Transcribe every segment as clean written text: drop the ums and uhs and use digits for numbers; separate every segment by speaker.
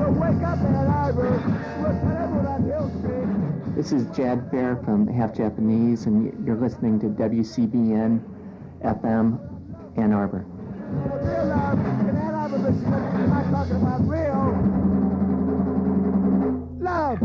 Speaker 1: This is Jad Fair from Half Japanese, and you're listening to WCBN FM Ann Arbor.
Speaker 2: Real love, in Ann Arbor, Michigan, I'm not talking about real love.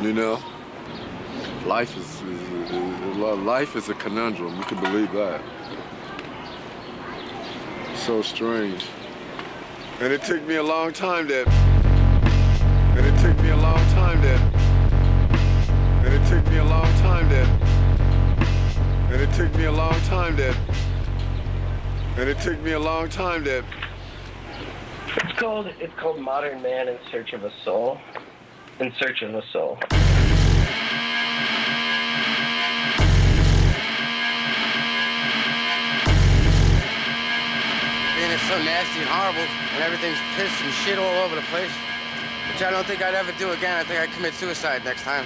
Speaker 3: You know, life is a conundrum. You can believe that. So strange. And it took me a long time that. And it took me a long time that. And it took me a long time that. And it took me a long time that. And it took me a long time that.
Speaker 4: It's called Modern Man in Search of a Soul. In Search of a Soul.
Speaker 5: Being it's so nasty and horrible, and everything's piss and shit all over the place, which I don't think I'd ever do again. I think I'd commit suicide next time.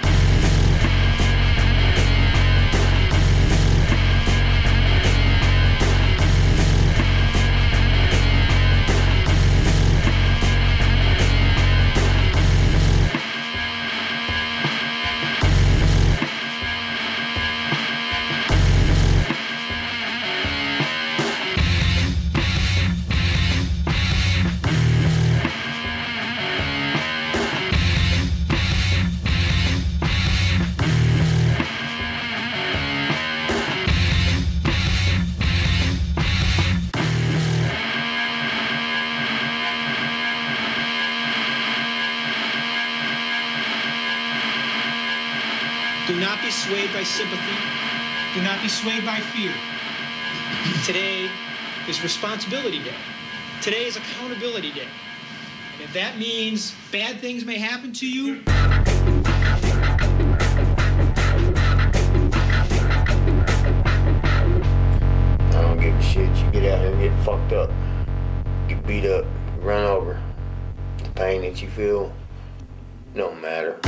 Speaker 6: Do not be swayed by sympathy. Do not be swayed by fear. Today is Responsibility Day. Today is Accountability Day. And if that means bad things may happen to you,
Speaker 7: I don't give a shit. You get out here and get fucked up. Get beat up, run over. The pain that you feel don't matter.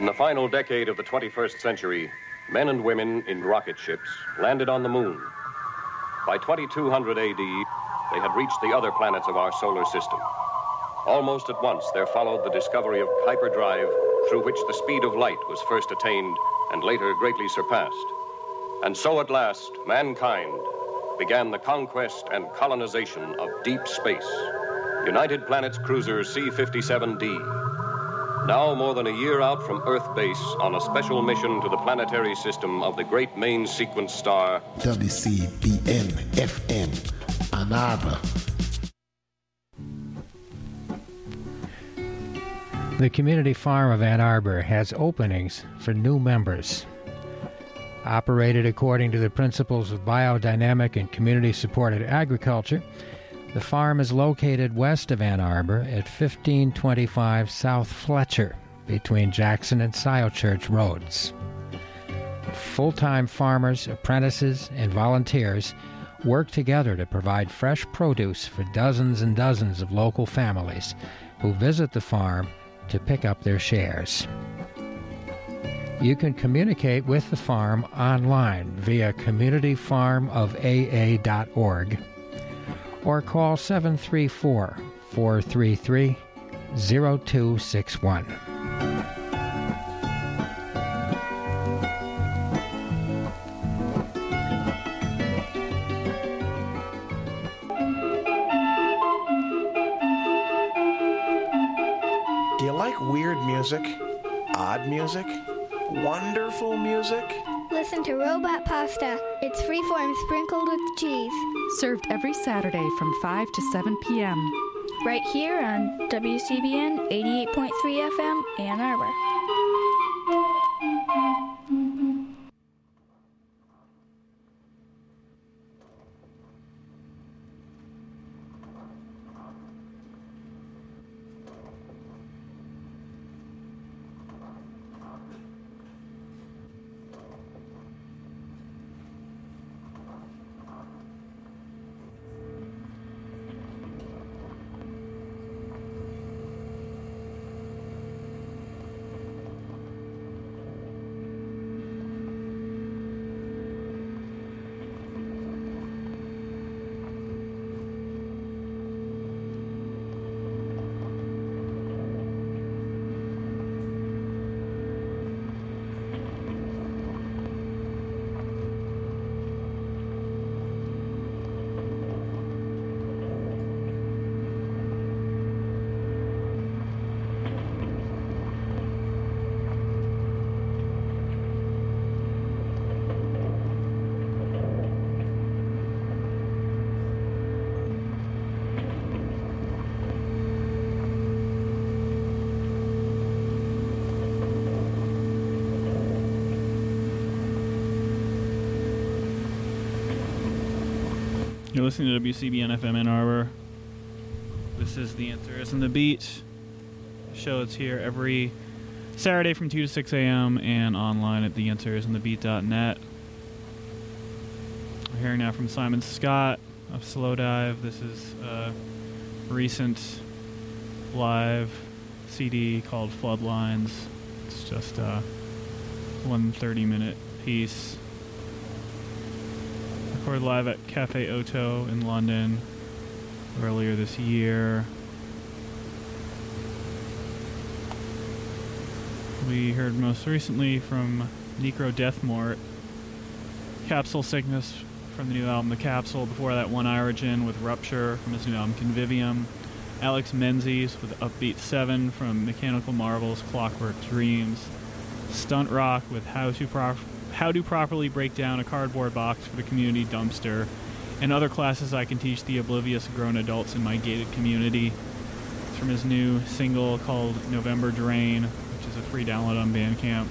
Speaker 8: the final decade of the 21st century, men and women in rocket ships landed on the moon. By 2200 AD, they had reached the other planets of our solar system. Almost at once, there followed the discovery of hyperdrive, through which the speed of light was first attained and later greatly surpassed. And so at last, mankind began the conquest and colonization of deep space. United Planets cruiser C-57D. Now more than a year out from Earth base on a special mission to the planetary system of the great main sequence star
Speaker 9: WCBN-FM, Ann Arbor.
Speaker 10: The Community Farm of Ann Arbor has openings for new members. Operated according to the principles of biodynamic and community-supported agriculture, the farm is located west of Ann Arbor at 1525 South Fletcher, between Jackson and Sciochurch Roads. Full-time farmers, apprentices, and volunteers work together to provide fresh produce for dozens and dozens of local families who visit the farm to pick up their shares. You can communicate with the farm online via communityfarmofaa.org or call 734-433-0261.
Speaker 11: Do you like weird music? Odd music? Wonderful music?
Speaker 12: Listen to Robot Pasta. It's freeform sprinkled with cheese.
Speaker 13: Served every Saturday from 5 to 7 p.m.
Speaker 12: Right here on WCBN 88.3 FM, Ann Arbor.
Speaker 14: You're listening to WCBN FM Ann Arbor. This is The Answer Isn't the Beat. The show is here every Saturday from 2 to 6 a.m. and online at theanswerisnthebeat.net. We're hearing now from Simon Scott of Slow Dive. This is a recent live CD called Floodlines. It's just a 130-minute piece. Recorded live at Cafe Oto in London earlier this year. We heard most recently from Necro Deathmort, Capsule Sickness from the new album The Capsule. Before that, One Origin with Rupture from his new album Convivium. Alex Menzies with Upbeat 7 from Mechanical Marvels Clockwork Dreams. Stunt Rock with How to Properly Break Down a Cardboard Box for the Community Dumpster, and Other Classes I Can Teach the Oblivious Grown Adults in My Gated Community. It's from his new single called November Drain, which is a free download on Bandcamp.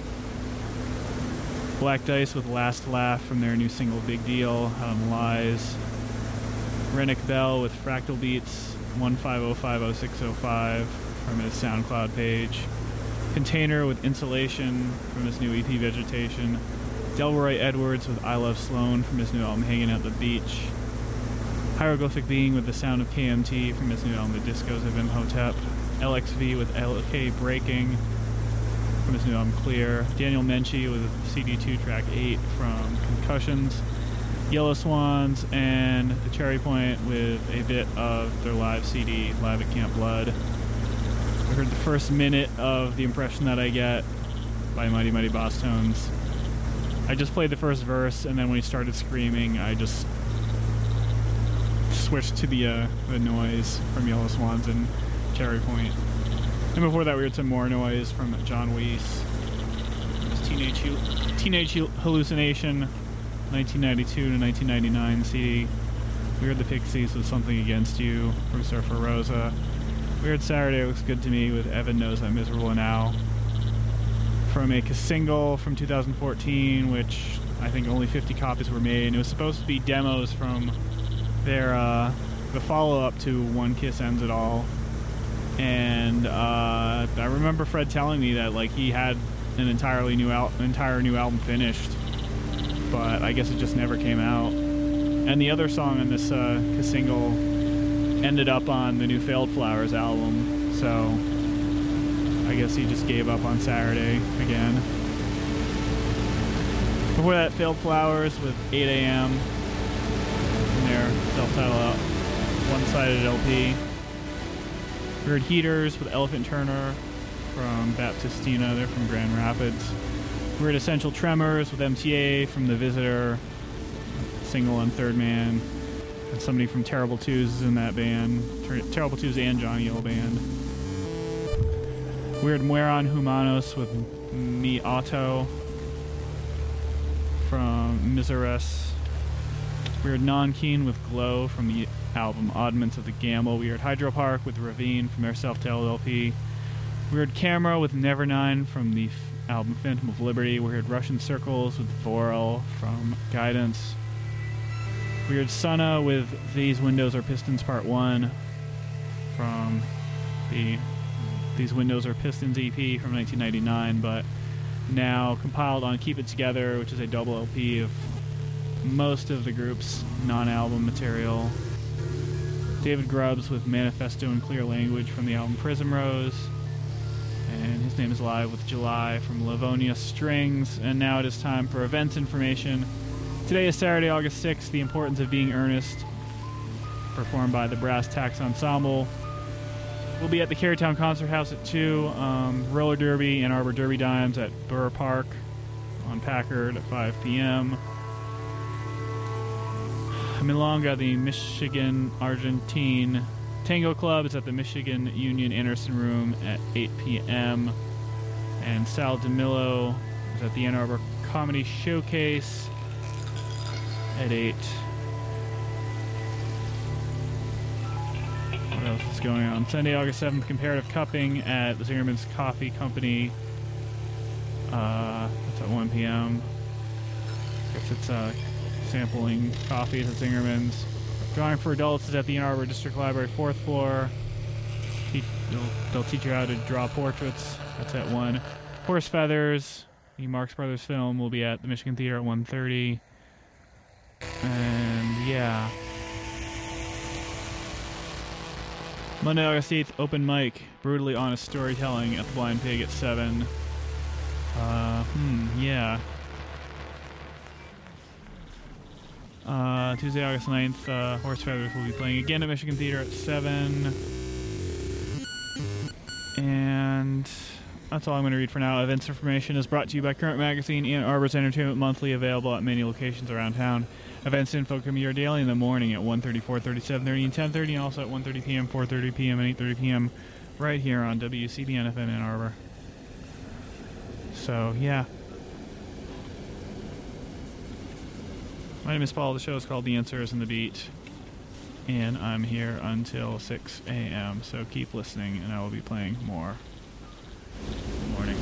Speaker 14: Black Dice with Last Laugh from their new single Big Deal, Lies. Rennick Bell with Fractal Beats 150500605 from his SoundCloud page. Container with Insulation from his new EP Vegetation. Delroy Edwards with I Love Sloan from his new album Hanging Out the Beach. Hieroglyphic Being with The Sound of KMT from his new album The Discos of Imhotep. LXV with LK Breaking from his his new album Clear. Daniel Menchie with CD2 track 8 from Concussions. Yellow Swans and the Cherry Point with a bit of their live CD, Live at Camp Blood. I heard the first minute of The Impression That I Get by Mighty Mighty Boss Tones. I just played the first verse, and then when he started screaming, I just switched to the noise from Yellow Swans and Cherry Point. And before that, we heard some more noise from John Weiss. Teenage Hallucination, 1992 to 1999 CD. We heard the Pixies with Something Against You from Surfer Rosa. We heard Saturday Looks Good to Me with Evan Knows I'm Miserable Now from a single from 2014, which I think only 50 copies were made. And it was supposed to be demos from their the follow-up to One Kiss Ends It All. And I remember Fred telling me that like he had an entire new album finished, but I guess it just never came out. And the other song on this single ended up on the new Failed Flowers album, so I guess he just gave up on Saturday again. Before that, Failed Flowers with 8 AM in their self-titled one-sided LP. We heard Heaters with Elephant Turner from Baptistina, they're from Grand Rapids. We heard Essential Tremors with MTA from The Visitor, single on Third Man. And somebody from Terrible Twos is in that band. Terrible Twos and Johnny Hill Band. We heard Mueran Humanos with Mi Auto from Miseres. We heard Non-Keen with Glow from the album Oddments of the Gamble. We heard Hydro Park with Ravine from their self-titled LP. We heard Camera with Never9 from the album Phantom of Liberty. We heard Russian Circles with Vorel from Guidance. We heard Sana with These Windows Are Pistons Part 1 from the These Windows Are Pistons EP from 1999, but now compiled on Keep It Together, which is a double LP of most of the group's non-album material. David Grubbs with Manifesto in Clear Language from the album Prism Rose. And his name is Live with July from Livonia Strings. And now it is time for events information. Today is Saturday, August 6th, The Importance of Being Earnest, performed by the Brass Tacks Ensemble. We'll be at the Carytown Concert House at 2, Roller Derby and Arbor Derby Dimes at Burr Park on Packard at 5 p.m. Milonga, the Michigan-Argentine Tango Club, is at the Michigan Union Anderson Room at 8 p.m. And Sal DeMillo is at the Ann Arbor Comedy Showcase at 8. What else is going on? Sunday, August 7th, Comparative Cupping at the Zingerman's Coffee Company. That's at 1 p.m. I guess it's sampling coffee at Zingerman's. Drawing for Adults is at the Ann Arbor District Library, 4th floor. They'll teach you how to draw portraits. That's at 1. Horse Feathers, the Marx Brothers film, will be at the Michigan Theater at 1:30. And yeah. Monday, August 8th, open mic, Brutally Honest Storytelling at the Blind Pig at 7. Yeah. Tuesday, August 9th, Horse Feathers will be playing again at Michigan Theater at 7. And that's all I'm going to read for now. Events information is brought to you by Current Magazine, Ann Arbor's Entertainment Monthly, available at many locations around town. Events info come your daily in the morning at 1:30, 4:30, 7:30, and 10:30, and also at 1:30 p.m., 4:30 p.m., and 8:30 p.m. right here on WCBN FM Ann Arbor. So, yeah. My name is Paul. The show is called The Answer is in the Beat, and I'm here until 6 a.m., so keep listening, and I will be playing more. Good morning.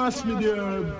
Speaker 2: mass medium.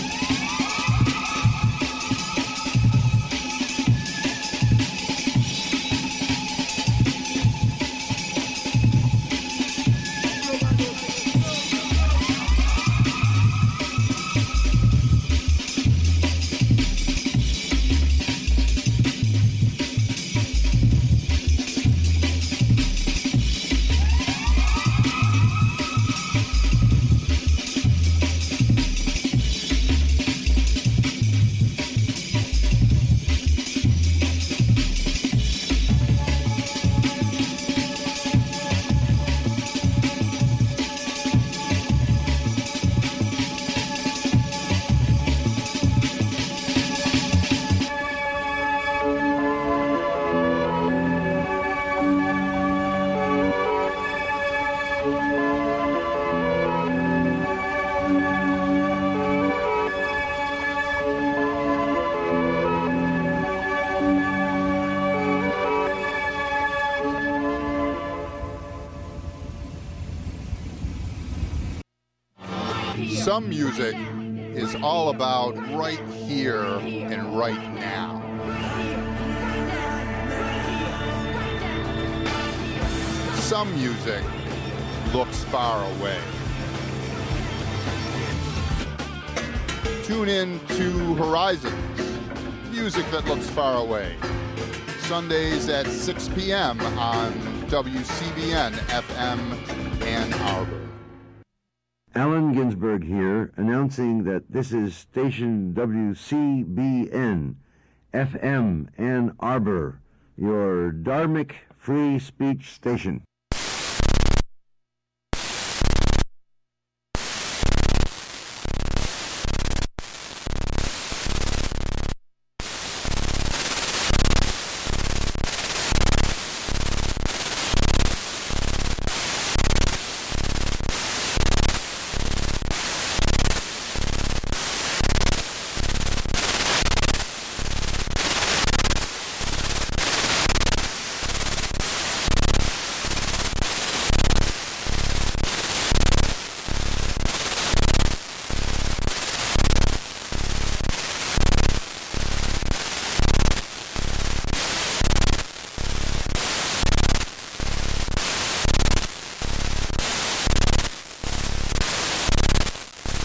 Speaker 15: Some music is all about right here and right now. Some music looks far away. Tune in to Horizons, music that looks far away. Sundays at 6 p.m. on WCBN FM Ann Arbor.
Speaker 16: Allen Ginsberg here, announcing that this is station WCBN FM Ann Arbor, your Dharmic free speech station.